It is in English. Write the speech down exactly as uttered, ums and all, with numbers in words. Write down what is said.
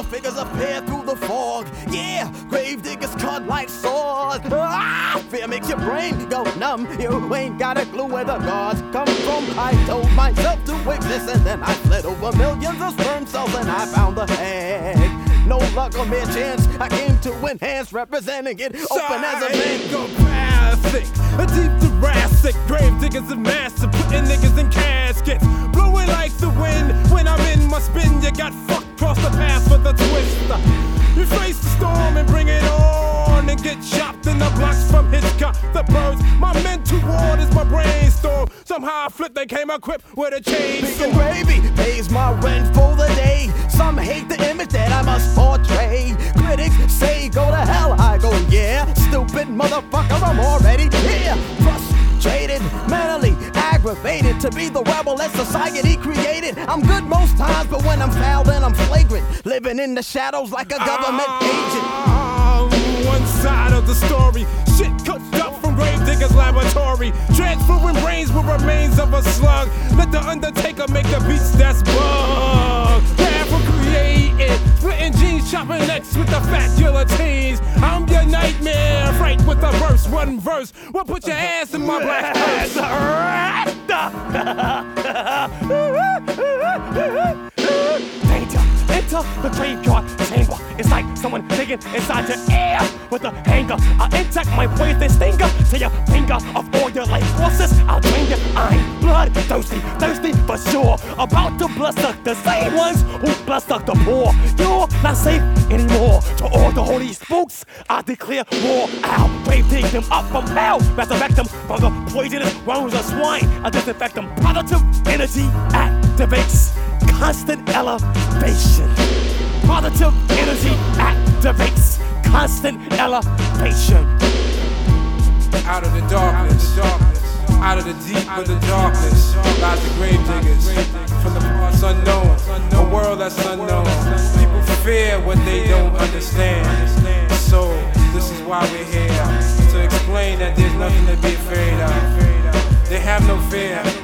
Four figures appear through the fog. Yeah, grave diggers cut like swords. Ah, fear makes your brain go numb. You ain't got a clue where the gods come from. I told myself to exist, and then I fled over millions of sperm cells, and I found the egg. No luck or mere chance, I came to enhance, representing it open as a psychopathic, a deep thoracic, grave diggers of massive, putting niggas in caskets, blowing like the wind. When I'm in my spin, you got fucked cross the path for the twister. You face the storm and bring it on, and get chopped in the blocks from Hitchcock. The birds, my mental ward is my brainstorm. Somehow I flipped, they came equipped with a chainsaw. Big and gravy pays my rent for the day. Some hate the image that I must portray. Critics say go to hell, I go yeah. Stupid motherfucker, I'm already here. Frustrated, mentally aggravated to be the rebel that society created. I'm good most times, but when I'm foul, then I'm flagrant. Living in the shadows like a government agent. One side of the story, shit cooked up from grave diggers laboratory, transferring brains with remains of a slug. Let the Undertaker make the beats that's bug. Half created, splitting jeans, chopping necks with the fat guillotines. I'm your nightmare, fright with a verse, one verse. Well, put your ass in my black purse. Danger, enter the graveyard chamber. It's like someone digging inside your ear with a hanger. I inject my poison stinger to your finger. Of all your life forces, I'll drain you. I'm bloodthirsty, thirsty for sure. About to blood suck the same ones who blood suck the poor. You're not safe anymore. To all the holy spooks, I declare war. I'll grave dig them up from hell, resurrect them from the poisonous worms of swine. I disinfect them. Positive energy activates constant elevation. Positive energy activates constant elevation. Out of the darkness, out of the deep of the darkness, lies the grave diggers. From the parts unknown, a world that's unknown. People fear what they don't understand. So this is why we're here, to explain that there's nothing to be afraid of. They have no fear.